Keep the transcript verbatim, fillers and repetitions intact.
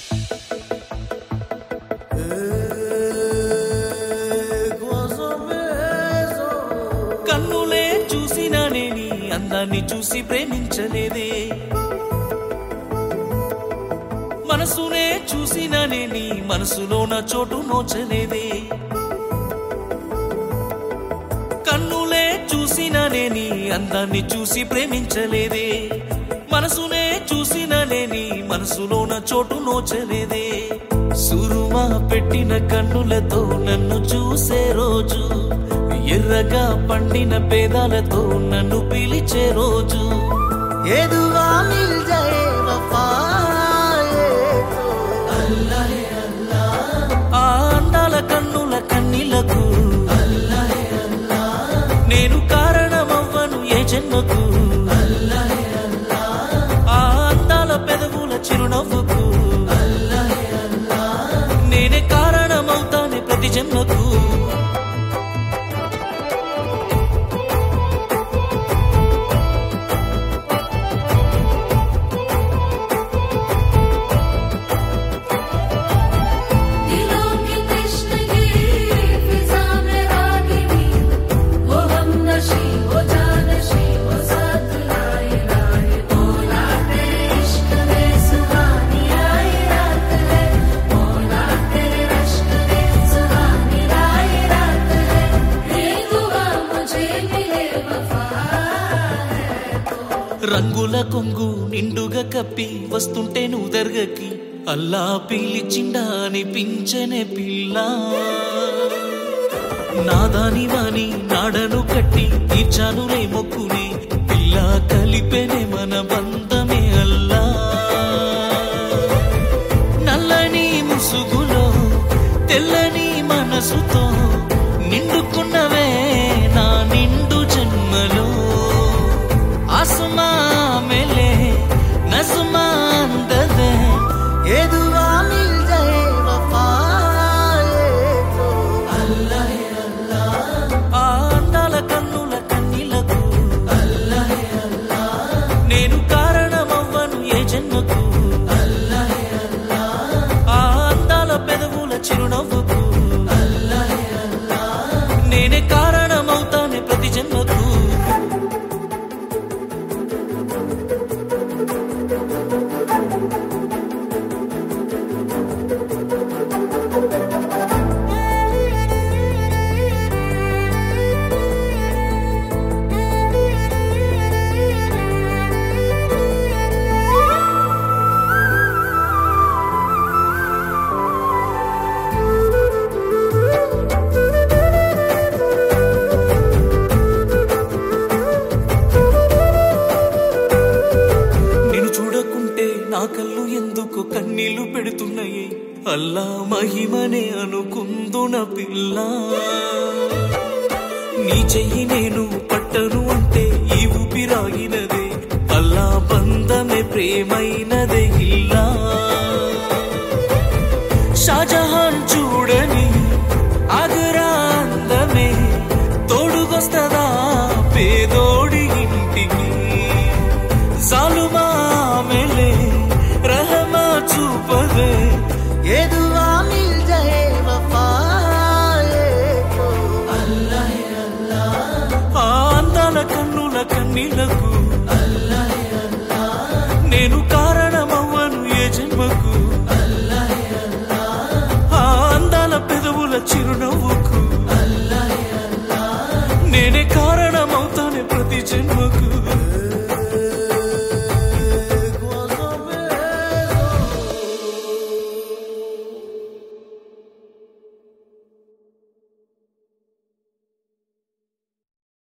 కన్నులే చూసినా నేని అందాన్ని చూసి ప్రేమించలేదే, మనసునే చూసినా నేని మనసులో నా చోటు నోచలేదే. కన్నులే చూసినా నేని అందాన్ని చూసి ప్రేమించలేదే, మనసునే చూసినా నేని మనసులో నా చోటు నోచలేదే. సురుమా పెట్టిన కన్నులతో నన్ను చూసే రోజు, ఎర్రగా పండిన పేదాలతో నన్ను పిలిచే రోజు, ఏదువా మిల్ జాయే వఫా ఆ అందాల కన్నుల కన్నీలకు నేను కారణమవ్వను ఏ జన్మకు, ఆ అందాల పెదవుల చిరునవ్వుకు నేనే కారణమవుతానే ప్రతి జన్మకు. రంగుల కొంగు నిండుగా కప్పి వస్తుంటే నువ్వు దర్గకి, అల్లా పిలిచిండా అనిపించనే పిల్ల. నాదాని వాని నాడను కట్టి తీర్చానులే మొక్కుని, పిల్ల కలిపెనే మన బంధమే అల్లా. నల్లని ముసుగులో తెల్లని మనసుతో నిండుకున్నవే నా నిండు జన్మలో, ఆసుమా మేలే నసుమా అందదే, ఏదువా మిల్ జాయే వఫా ఆ అందాల కన్నుల కన్నీలకు నేను కారణమవ్వను ఏ జన్మకు, ఆ అందాల పెదవుల చిరునవ్వుకు నేనే కారణమవుతానే ప్రతి జన్మకు. నా కళ్ళు ఎందుకు కన్నీళ్లు పెడుతున్నాయి, అల్లా మహిమనే అనుకుందున పిల్ల. నీ చెయ్యి నేను పట్టను అంటే ఈ ఊపిరాగినదే, అల్లా బంధమే ప్రేమైనదే ఇల్లా. షాజహాన్ చూడని ఆగ్రా అందమే తోడుగొస్తదా పేదోడి ఇంటికి, జాలుమా మేలే రహమా చూపదే, ఏదువా మిల్ జాయే వఫా ఆ అందాల కన్నుల కన్నీలకు నేను కారణమవ్వను ఏ జన్మకు, ఆ అందాల పెదవుల చిరునవ్వుకు నేనే కారణమవుతానే ప్రతి జన్మకు.